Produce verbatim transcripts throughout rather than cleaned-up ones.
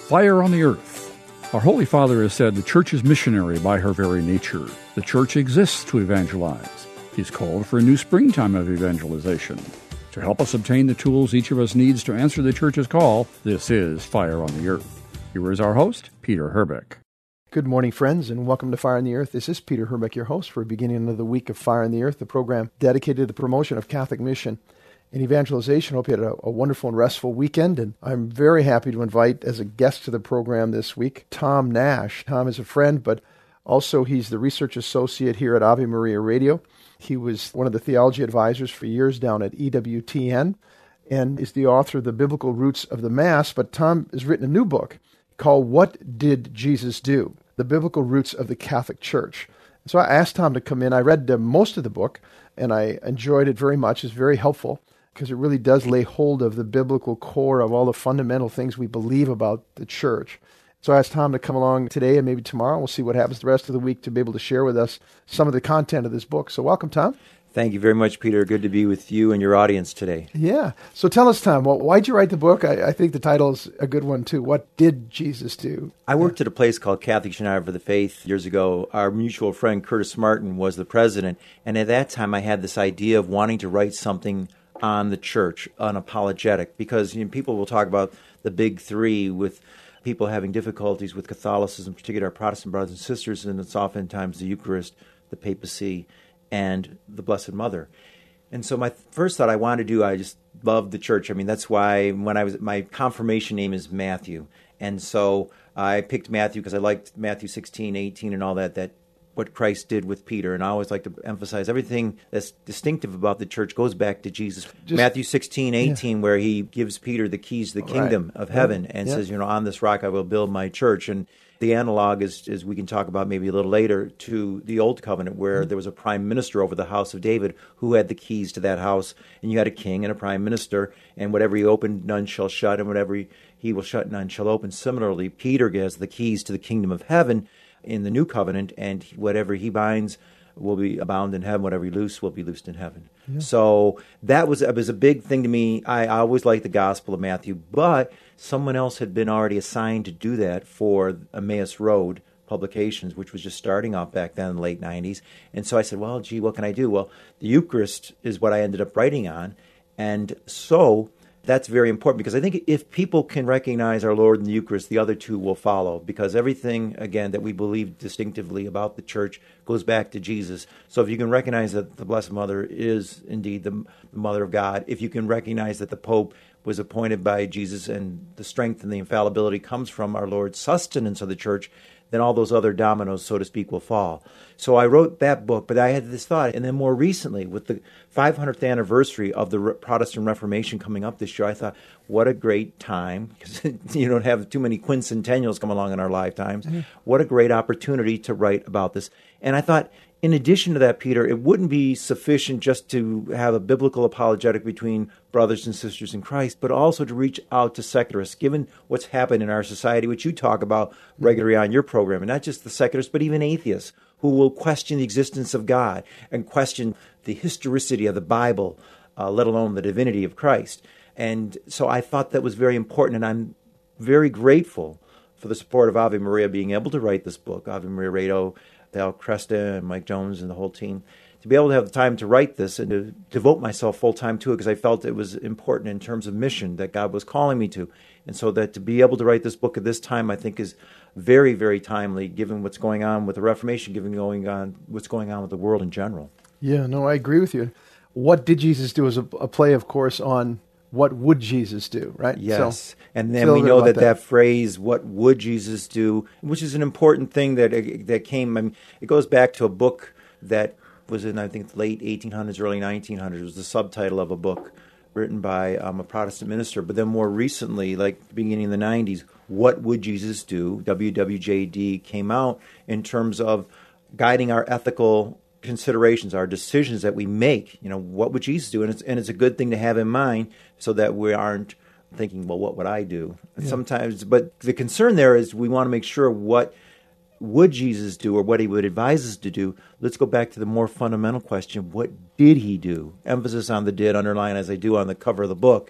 Fire on the Earth. Our Holy Father has said the Church is missionary by her very nature. The Church exists to evangelize. He's called for a new springtime of evangelization. To help us obtain the tools each of us needs to answer the Church's call, this is Fire on the Earth. Here is our host, Peter Herbeck. Good morning, friends, and welcome to Fire on the Earth. This is Peter Herbeck, your host for the beginning of the week of Fire on the Earth, the program dedicated to the promotion of Catholic mission and evangelization. Hope you had a, a wonderful and restful weekend, and I'm very happy to invite as a guest to the program this week, Tom Nash. Tom is a friend, but also he's the research associate here at Ave Maria Radio. He was one of the theology advisors for years down at E W T N and is the author of The Biblical Roots of the Mass, but Tom has written a new book called What Did Jesus Do? The Biblical Roots of the Catholic Church. So I asked Tom to come in. I read uh, most of the book, and I enjoyed it very much. It's very helpful because it really does lay hold of the biblical core of all the fundamental things we believe about the church. So I asked Tom to come along today and maybe tomorrow. We'll see what happens the rest of the week to be able to share with us some of the content of this book. So welcome, Tom. Thank you very much, Peter. Good to be with you and your audience today. Yeah. So tell us, Tom, well, why'd you write the book? I, I think the title is a good one, too. What did Jesus do? I worked at a place called Catholic United for the Faith years ago. Our mutual friend, Curtis Martin, was the president. And at that time, I had this idea of wanting to write something on the church, unapologetic, because you know, people will talk about the big three with people having difficulties with Catholicism, particularly our Protestant brothers and sisters, and it's oftentimes the Eucharist, the papacy, and the Blessed Mother. And so my first thought I wanted to do, I just loved the church. I mean, that's why when I was, my confirmation name is Matthew. And so I picked Matthew because I liked Matthew sixteen, eighteen, and all that, that what Christ did with Peter. And I always like to emphasize everything that's distinctive about the church goes back to Jesus. Just, Matthew sixteen, eighteen, yeah. Where he gives Peter the keys to the kingdom right. of heaven and yeah. says, you know, on this rock I will build my church. And the analog is, is we can talk about maybe a little later, to the Old Covenant, where mm-hmm. there was a prime minister over the house of David who had the keys to that house. And you had a king and a prime minister, and whatever he opened, none shall shut, and whatever he, he will shut, none shall open. Similarly, Peter has the keys to the kingdom of heaven in the New Covenant, and whatever he binds will be bound in heaven, whatever he loose will be loosed in heaven. Yeah. So that was, it was a big thing to me. I, I always liked the Gospel of Matthew, but someone else had been already assigned to do that for Emmaus Road Publications, which was just starting off back then in the late nineties. And so I said, well, gee, what can I do? Well, the Eucharist is what I ended up writing on. And so that's very important, because I think if people can recognize our Lord in the Eucharist, the other two will follow, because everything, again, that we believe distinctively about the church goes back to Jesus. So if you can recognize that the Blessed Mother is indeed the Mother of God, if you can recognize that the Pope was appointed by Jesus and the strength and the infallibility comes from our Lord's sustenance of the church, then all those other dominoes, so to speak, will fall. So I wrote that book, but I had this thought, and then more recently, with the five hundredth anniversary of the Protestant Reformation coming up this year, I thought, what a great time, because you don't have too many quincentennials come along in our lifetimes. Mm-hmm. What a great opportunity to write about this. And I thought, in addition to that, Peter, it wouldn't be sufficient just to have a biblical apologetic between brothers and sisters in Christ, but also to reach out to secularists, given what's happened in our society, which you talk about regularly on your program, and not just the secularists, but even atheists, who will question the existence of God and question the historicity of the Bible, uh, let alone the divinity of Christ. And so I thought that was very important, and I'm very grateful for the support of Ave Maria being able to write this book, Ave Maria Radio, Val Cresta and Mike Jones and the whole team, to be able to have the time to write this and to devote myself full-time to it, because I felt it was important in terms of mission that God was calling me to. And so that to be able to write this book at this time, I think, is very, very timely, given what's going on with the Reformation, given going on what's going on with the world in general. Yeah, no, I agree with you. What Did Jesus Do is a, a play, of course, on what would Jesus do, right? Yes. So, and then we know that, that that phrase, what would Jesus do, which is an important thing that that came, I mean, it goes back to a book that was in, I think, the late eighteen hundreds, early nineteen hundreds. It was the subtitle of a book written by um, a Protestant minister. But then more recently, like beginning in the nineties, What Would Jesus Do? W W J D came out in terms of guiding our ethical considerations, our decisions that we make. You know, what would Jesus do? And it's, and it's a good thing to have in mind so that we aren't thinking, well, what would I do? Yeah. Sometimes, but the concern there is we want to make sure what would Jesus do or what he would advise us to do. Let's go back to the more fundamental question, what did he do? Emphasis on the did, underline as I do on the cover of the book.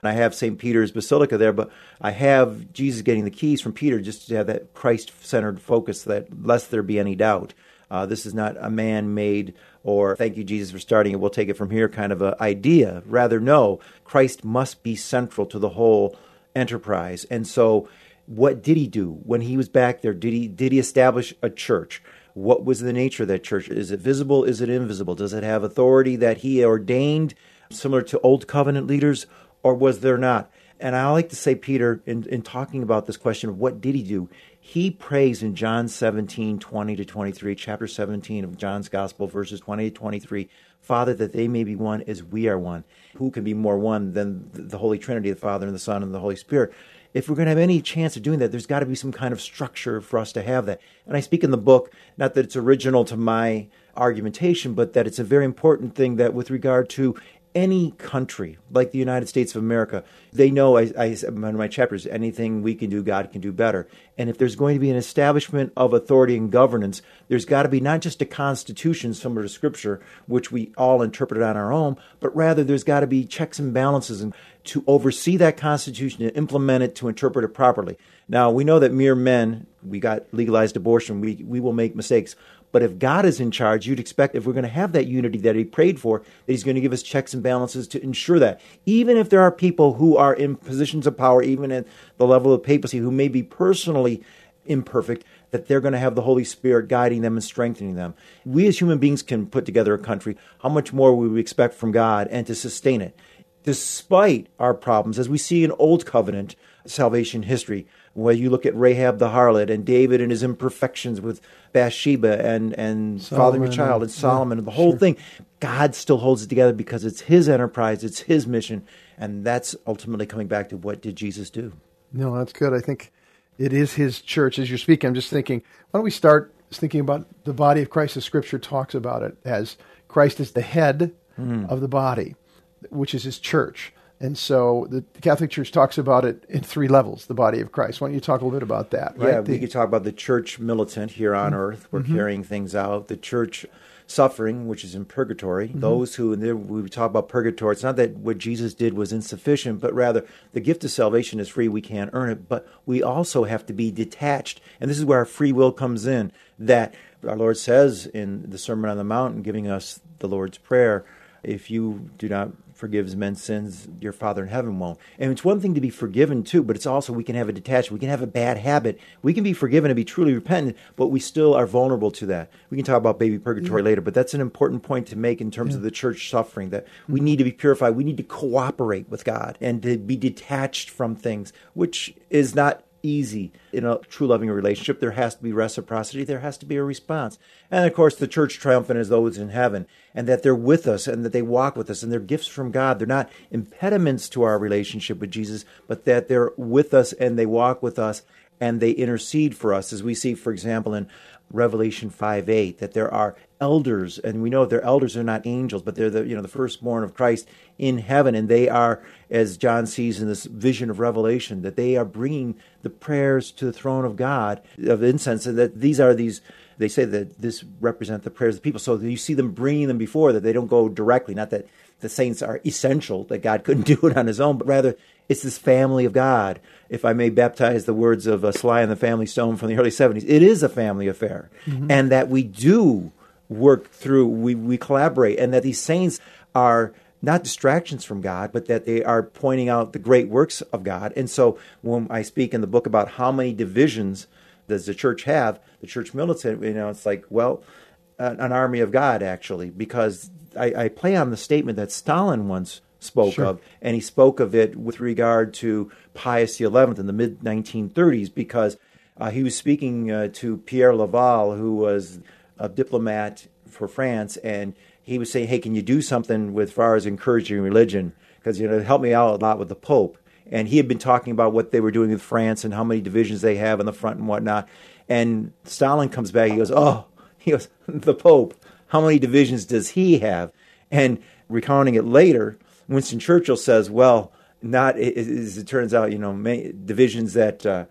I have Saint Peter's Basilica there, but I have Jesus getting the keys from Peter just to have that Christ-centered focus, that lest there be any doubt. Uh, this is not a man-made or thank you, Jesus, for starting it, we'll take it from here kind of an idea. Rather, no, Christ must be central to the whole enterprise. And so what did he do when he was back there? Did he did he establish a church? What was the nature of that church? Is it visible? Is it invisible? Does it have authority that he ordained, similar to Old Covenant leaders, or was there not? And I like to say, Peter, in, in talking about this question of what did he do, he prays in John seventeen, twenty to twenty-three, chapter seventeen of John's Gospel, verses twenty to twenty-three, Father, that they may be one as we are one. Who can be more one than the Holy Trinity, the Father and the Son and the Holy Spirit? If we're going to have any chance of doing that, there's got to be some kind of structure for us to have that. And I speak in the book, not that it's original to my argumentation, but that it's a very important thing that with regard to any country, like the United States of America, they know, I, I one of my chapters, anything we can do, God can do better. And if there's going to be an establishment of authority and governance, there's got to be not just a constitution similar to Scripture, which we all interpret on our own, but rather there's got to be checks and balances and to oversee that constitution, to implement it, to interpret it properly. Now, we know that mere men, we got legalized abortion, we we will make mistakes. But if God is in charge, you'd expect if we're going to have that unity that he prayed for, that he's going to give us checks and balances to ensure that. Even if there are people who are in positions of power, even at the level of papacy, who may be personally imperfect, that they're going to have the Holy Spirit guiding them and strengthening them. We as human beings can put together a country. How much more would we expect from God and to sustain it? Despite our problems, as we see in Old Covenant salvation history, where you look at Rahab the harlot and David and his imperfections with Bathsheba and, and fathering a child and Solomon yeah, and the whole sure. thing, God still holds it together because it's his enterprise, it's his mission, and that's ultimately coming back to what did Jesus do? No, that's good. I think it is his church. As you're speaking, I'm just thinking, why don't we start thinking about the body of Christ as Scripture talks about it, as Christ is the head mm. of the body, which is his church. And so the Catholic Church talks about it in three levels, the body of Christ. Why don't you talk a little bit about that? Right? Yeah, the, we could talk about the church militant here on mm-hmm. earth. We're mm-hmm. carrying things out. The church suffering, which is in purgatory. Mm-hmm. Those who, and there we talk about purgatory, it's not that what Jesus did was insufficient, but rather the gift of salvation is free. We can't earn it. But we also have to be detached. And this is where our free will comes in, that our Lord says in the Sermon on the Mount, giving us the Lord's Prayer, if you do not forgive men's sins, your Father in heaven won't. And it's one thing to be forgiven too, but it's also we can have a detachment. We can have a bad habit. We can be forgiven and be truly repentant, but we still are vulnerable to that. We can talk about baby purgatory yeah. later, but that's an important point to make in terms yeah. of the church suffering, that we need to be purified. We need to cooperate with God and to be detached from things, which is not easy. In a true loving relationship, there has to be reciprocity. There has to be a response. And of course, the church triumphant is those in heaven, and that they're with us and that they walk with us, and they're gifts from God. They're not impediments to our relationship with Jesus, but that they're with us and they walk with us and they intercede for us, as we see, for example, in Revelation five eight, that there are elders, and we know they're elders, they're not angels, but they're the you know the firstborn of Christ in heaven, and they are, as John sees in this vision of Revelation, that they are bringing the prayers to the throne of God of incense, and that these are these. They say that this represent the prayers of the people, so you see them bringing them before, that they don't go directly. Not that the saints are essential, that God couldn't do it on his own, but rather it's this family of God. If I may baptize the words of uh, Sly and the Family Stone from the early seventies, it is a family affair, mm-hmm. and that we do work through, we, we collaborate, and that these saints are not distractions from God, but that they are pointing out the great works of God. And so when I speak in the book about how many divisions does the church have, the church militant, you know, it's like, well, an, an army of God, actually, because I, I play on the statement that Stalin once spoke sure. of, and he spoke of it with regard to Pius the eleventh in the mid nineteen thirties, because uh, he was speaking uh, to Pierre Laval, who was a diplomat for France, and he was saying, hey, can you do something with as far as encouraging religion? Because, you know, it helped me out a lot with the Pope. And he had been talking about what they were doing with France and how many divisions they have on the front and whatnot. And Stalin comes back, he goes, oh, he goes, the Pope, how many divisions does he have? And recounting it later, Winston Churchill says, well, not, as it turns out, you know, divisions that uh,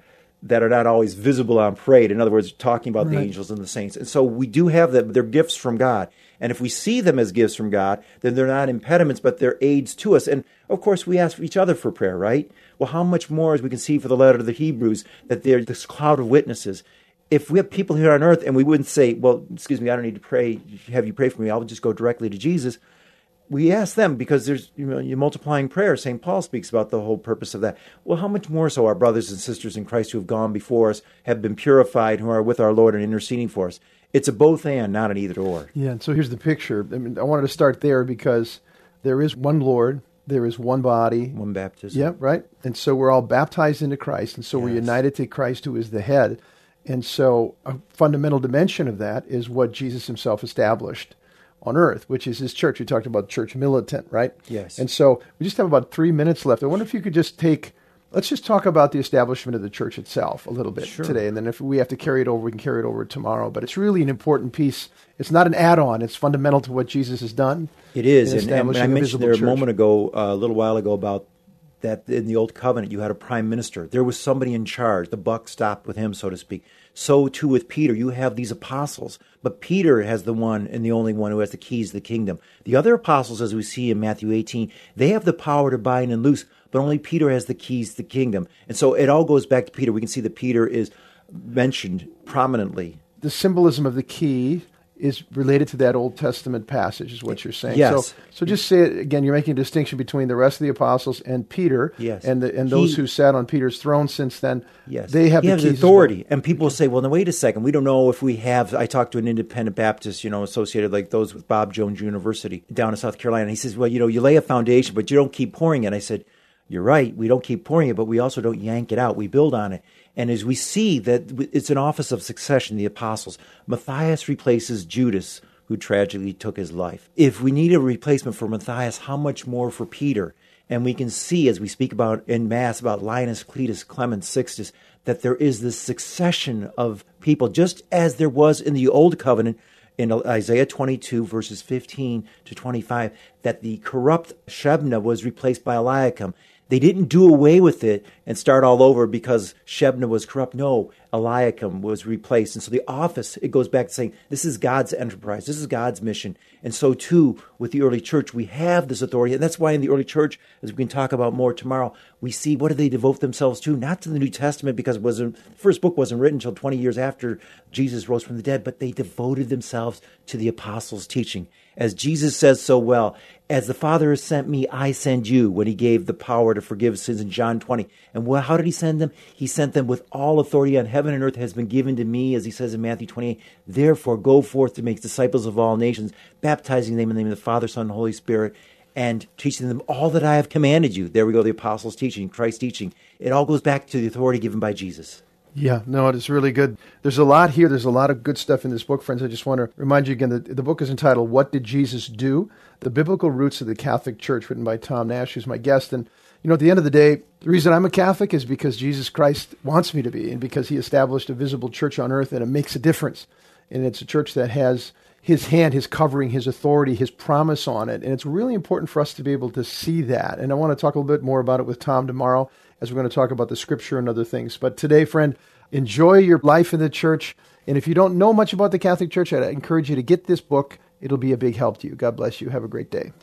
that are not always visible on parade. In other words, talking about Right. the angels and the saints. And so we do have them. They're gifts from God. And if we see them as gifts from God, then they're not impediments, but they're aids to us. And of course, we ask each other for prayer, right? Well, how much more, as we can see for the letter to the Hebrews, that they're this cloud of witnesses. If we have people here on earth and we wouldn't say, well, excuse me, I don't need to pray, have you pray for me, I'll just go directly to Jesus. We ask them because there's, you know, you're multiplying prayer. Saint Paul speaks about the whole purpose of that. Well, how much more so our brothers and sisters in Christ who have gone before us, have been purified, who are with our Lord and interceding for us. It's a both and, not an either or. Yeah, and so here's the picture. I mean, I wanted to start there because there is one Lord, there is one body. One baptism. Yeah, right. And so we're all baptized into Christ, and so we're Yes. united to Christ who is the head. And so a fundamental dimension of that is what Jesus himself established on earth, which is his church. We talked about church militant, right? Yes. And so we just have about three minutes left. I wonder if you could just take, let's just talk about the establishment of the church itself a little bit Sure. today. And then if we have to carry it over, we can carry it over tomorrow. But it's really an important piece. It's not an add-on. It's fundamental to what Jesus has done. It is. in And, and I establishing a mentioned visible there a church. moment ago, uh, a little while ago, about that in the Old Covenant, you had a prime minister. There was somebody in charge. The buck stopped with him, so to speak. So too with Peter. You have these apostles, but Peter has the one and the only one who has the keys to the kingdom. The other apostles, as we see in Matthew eighteen, they have the power to bind and loose, but only Peter has the keys to the kingdom. And so it all goes back to Peter. We can see that Peter is mentioned prominently. The symbolism of the key is related to that Old Testament passage, is what you're saying. Yes. So, so just say it again. You're making a distinction between the rest of the apostles and Peter, Yes. and the, and those He- who sat on Peter's throne since then. Yes. They have he the has keys as authority. well. And people say, well, now wait a second. We don't know if we have. I talked to an independent Baptist, you know, associated like those with Bob Jones University down in South Carolina. He says, well, you know, you lay a foundation, but you don't keep pouring it. I said, you're right. We don't keep pouring it, but we also don't yank it out. We build on it. And as we see that it's an office of succession, the apostles, Matthias replaces Judas, who tragically took his life. If we need a replacement for Matthias, how much more for Peter? And we can see, as we speak about in Mass, about Linus, Cletus, Clement, Sixtus, that there is this succession of people, just as there was in the Old Covenant, in Isaiah twenty-two, verses fifteen to twenty-five, that the corrupt Shebna was replaced by Eliakim. They didn't do away with it and start all over because Shebna was corrupt. No, Eliakim was replaced. And so the office, it goes back to saying, this is God's enterprise. This is God's mission. And so too, with the early church, we have this authority. And that's why in the early church, as we can talk about more tomorrow, we see what do they devote themselves to? Not to the New Testament, because it wasn't, the first book wasn't written until twenty years after Jesus rose from the dead, but they devoted themselves to the apostles' teaching. As Jesus says so well, as the Father has sent me, I send you, when he gave the power to forgive sins in John twenty. And well, how did he send them? He sent them with all authority on heaven and earth has been given to me, as he says in Matthew twenty-eight. Therefore, go forth to make disciples of all nations, baptizing them in the name of the Father, Son, and Holy Spirit, and teaching them all that I have commanded you. There we go, the apostles' teaching, Christ's teaching. It all goes back to the authority given by Jesus. Yeah, no, it is really good. There's a lot here. There's a lot of good stuff in this book, friends. I just want to remind you again that the book is entitled, What Did Jesus Do? The Biblical Roots of the Catholic Church, written by Tom Nash, who's my guest. And, you know, at the end of the day, the reason I'm a Catholic is because Jesus Christ wants me to be, and because he established a visible church on earth, and it makes a difference. And it's a church that has his hand, his covering, his authority, his promise on it. And it's really important for us to be able to see that. And I want to talk a little bit more about it with Tom tomorrow, as we're going to talk about the scripture and other things. But today, friend, enjoy your life in the church. And if you don't know much about the Catholic Church, I'd encourage you to get this book. It'll be a big help to you. God bless you. Have a great day.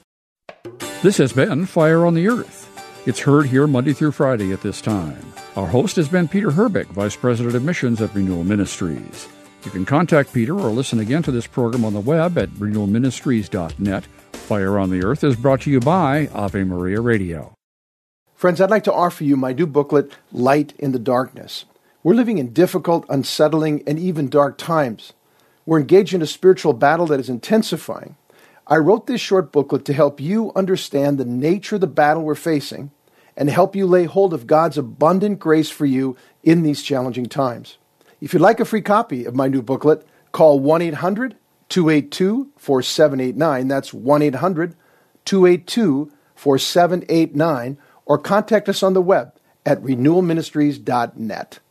This has been Fire on the Earth. It's heard here Monday through Friday at this time. Our host has been Peter Herbeck, Vice President of Missions at Renewal Ministries. You can contact Peter or listen again to this program on the web at renewal ministries dot net. Fire on the Earth is brought to you by Ave Maria Radio. Friends, I'd like to offer you my new booklet, Light in the Darkness. We're living in difficult, unsettling, and even dark times. We're engaged in a spiritual battle that is intensifying. I wrote this short booklet to help you understand the nature of the battle we're facing and help you lay hold of God's abundant grace for you in these challenging times. If you'd like a free copy of my new booklet, call one eight hundred two eight two four seven eight nine. That's one eight hundred two eight two four seven eight nine, or contact us on the web at renewal ministries dot net.